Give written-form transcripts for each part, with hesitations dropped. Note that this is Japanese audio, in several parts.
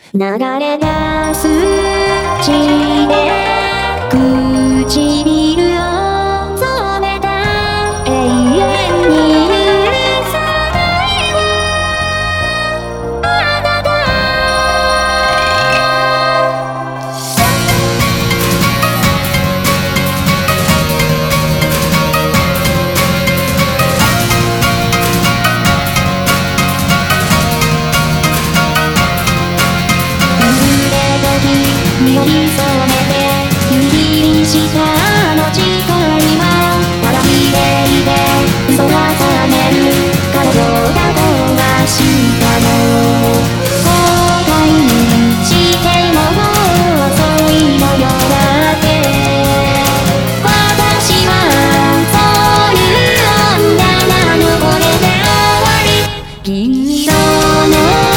流れ出す血で唇を染めた永遠に許さないわあなた身を潜めて指したあの誓いはただ綺麗で嘘が覚める彼女だとはしたの後悔にしてももう遅いのよだって私はそういう女なのこれで終わり金色の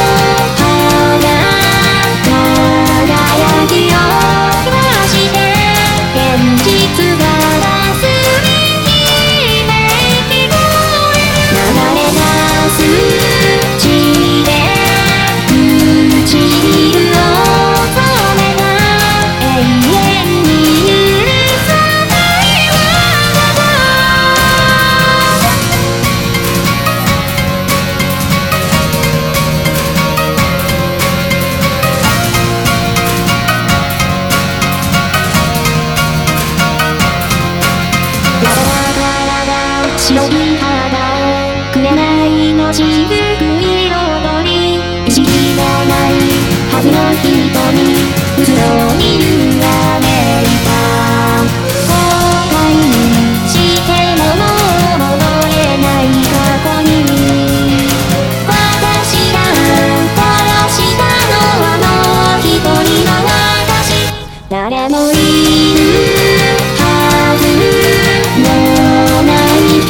白い肌を紅の雫彩り意識のないはずの人にうつろに揺らめいた後悔にしてももう戻れない過去に私が殺したのはもう一人の私誰もいるはずのない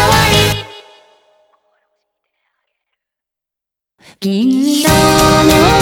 銀色の